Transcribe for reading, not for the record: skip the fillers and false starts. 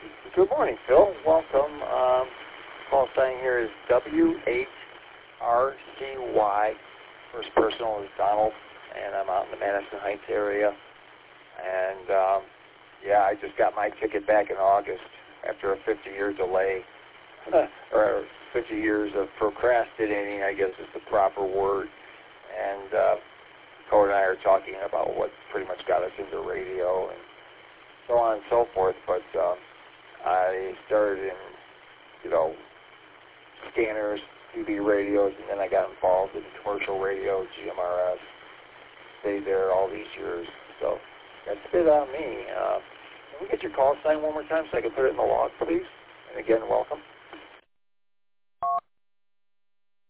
Good morning, Phil. Welcome. Call sign here is WHRCY. First personal is Donald, and I'm out in the Madison Heights area. And, I just got my ticket back in August after a 50-year delay, or 50 years of procrastinating, I guess is the proper word. And Cody and I are talking about what pretty much got us into radio and so on and so forth. But I started in, scanners, TV radios, and then I got involved in commercial radio, GMRS. Stayed there all these years. So that's a bit on me. Can we get your call sign one more time so I can put it in the log, please? And again, welcome.